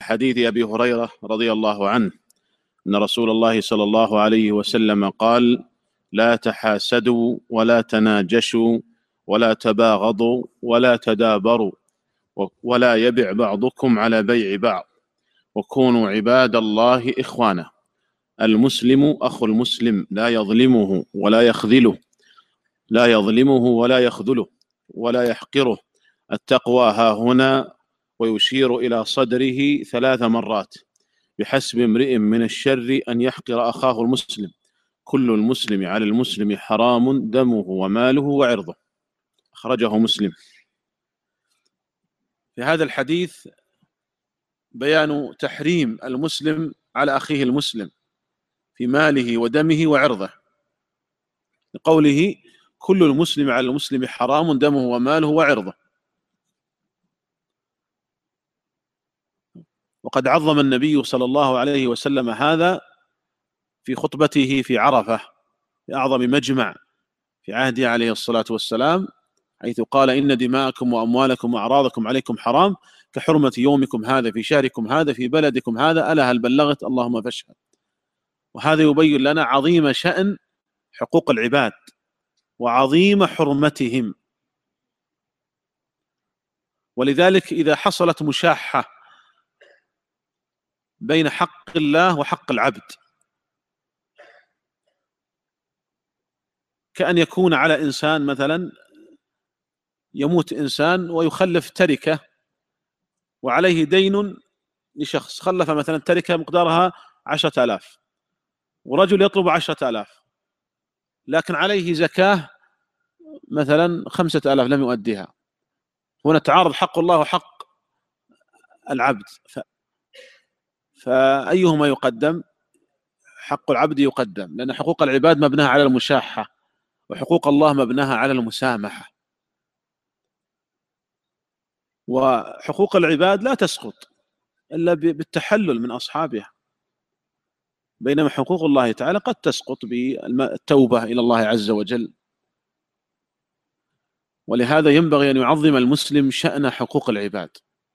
حديث أبي هريرة رضي الله عنه أن رسول الله صلى الله عليه وسلم قال: لا تحاسدوا ولا تناجشوا ولا تباغضوا ولا تدابروا ولا يبع بعضكم على بيع بعض وكونوا عباد الله إخوانا. المسلم أخو المسلم لا يظلمه ولا يخذله ولا يحقره. التقوى ها هنا، ويشير إلى صدره 3 مرات: بحسب امرئ من الشر أن يحقر أخاه المسلم، كل المسلم على المسلم حرام دمه وماله وعرضه. أخرجه مسلم. في هذا الحديث بيان تحريم المسلم على أخيه المسلم في ماله ودمه وعرضه، لقوله: كل المسلم على المسلم حرام دمه وماله وعرضه. وقد عظم النبي صلى الله عليه وسلم هذا في خطبته في عرفة في أعظم مجمع في عهده عليه الصلاة والسلام، حيث قال: إن دماءكم وأموالكم وأعراضكم عليكم حرام كحرمة يومكم هذا في شهركم هذا في بلدكم هذا، ألا هل بلغت؟ اللهم فاشهد. وهذا يبين لنا عظيم شأن حقوق العباد وعظيم حرمتهم. ولذلك إذا حصلت مشاحة بين حق الله وحق العبد، كأن يكون على إنسان مثلا، يموت إنسان ويخلف تركة وعليه دين لشخص، خلف مثلا تركة مقدارها 10,000 ورجل يطلب 10,000، لكن عليه زكاة مثلا 5,000 لم يؤديها. هنا تعارض حق الله وحق العبد، فأيهما يقدم؟ حق العبد يقدم، لأن حقوق العباد مبناها على المشاحة، وحقوق الله مبناها على المسامحة. وحقوق العباد لا تسقط إلا بالتحلل من أصحابها، بينما حقوق الله تعالى قد تسقط بالتوبة إلى الله عز وجل. ولهذا ينبغي أن يعظم المسلم شأن حقوق العباد،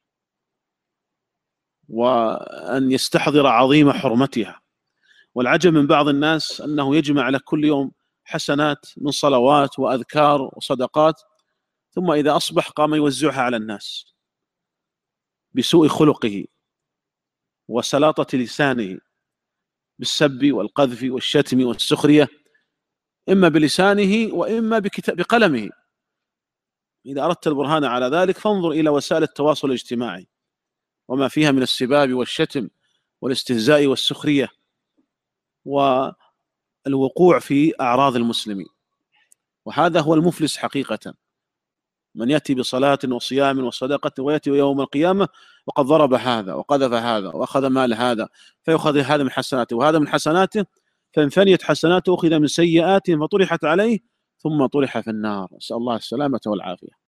وأن يستحضر عظيم حرمتها. والعجب من بعض الناس أنه يجمع له كل يوم حسنات من صلوات وأذكار وصدقات، ثم إذا أصبح قام يوزعها على الناس بسوء خلقه وسلاطة لسانه، بالسب والقذف والشتم والسخرية، إما بلسانه وإما بقلمه. إذا أردت البرهان على ذلك فانظر إلى وسائل التواصل الاجتماعي وما فيها من السباب والشتم والاستهزاء والسخرية والوقوع في أعراض المسلمين. وهذا هو المفلس حقيقة، من يأتي بصلاة وصيام وصدقة ويأتي يوم القيامة وقد ضرب هذا وقذف هذا وأخذ مال هذا، فيأخذ هذا من حسناته وهذا من حسناته، فإن فنيت حسناته أخذ من سيئاته فطرحت عليه ثم طرح في النار. نسأل الله السلامة والعافية.